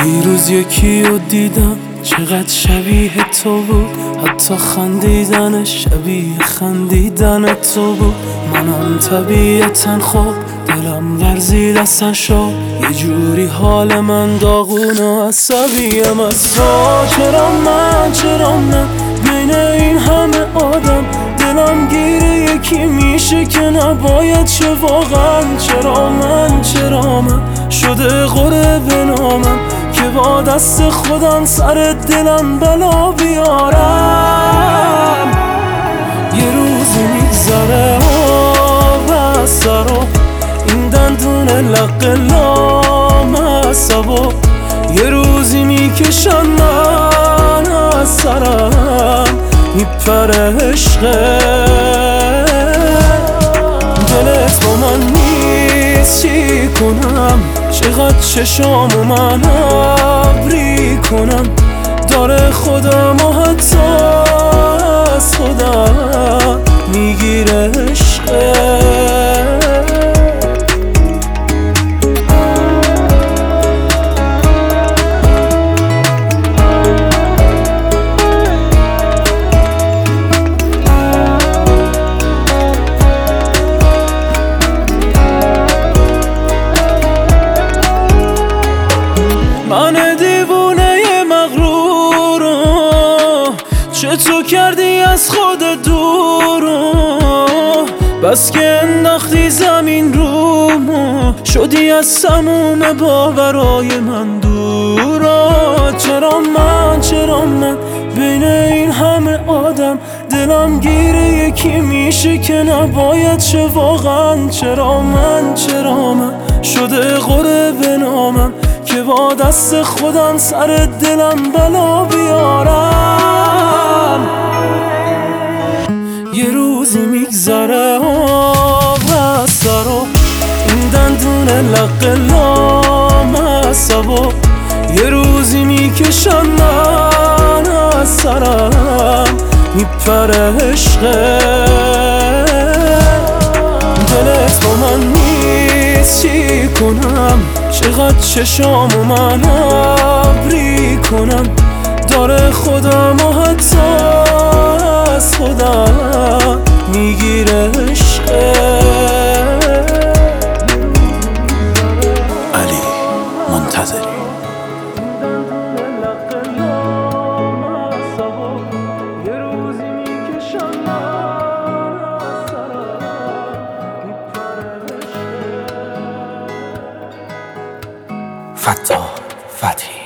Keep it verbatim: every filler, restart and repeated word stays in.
دیروز یکی رو دیدم چقدر شبیه تو بود، حتی خندیدن شبیه خندیدن تو بود. منم طبیعتا خوب دلم ورزید اصلا شد، یه جوری حال من داغون و عصبیم از تو. چرا من چرا من بین این همه آدم دلم گیره یکی میشه که نباید شه واقعا. چرا من چرا من شده قره به نامم که با دست خودم سر دلم بلا بیارم. یه روزی میگذره آب از سرو این دندون لق لامصبو، یه روزی میکشن من از سرم میپره عشقه. دلت با من نیست چی کنم، چقدر چشامو من ابری کنم، داره خودم و حتی از خودم میگیره عشقه. من دیوونه مغرورو چطور کردی از خود دورو، بس که انداختی زمین رومو شدی از سموم باورای من دورا. چرا من چرا من بین این همه آدم دلم گیره یکی میشه که نباید شه واقعا. چرا من چرا من شده قره به نامم که با دست خودم سر دلم بلا بیارم. یه روزی میگذره آب از سرو این دندون لق لامصبو، یه روزی میکشن من از سرم میپره عشقه. دلت با من نیست چی کنم، چقدر چشامو من ابری کنم، داره خودم و حتی از خودم میگیره عشقه. علی منتظری. فتاح فتحی.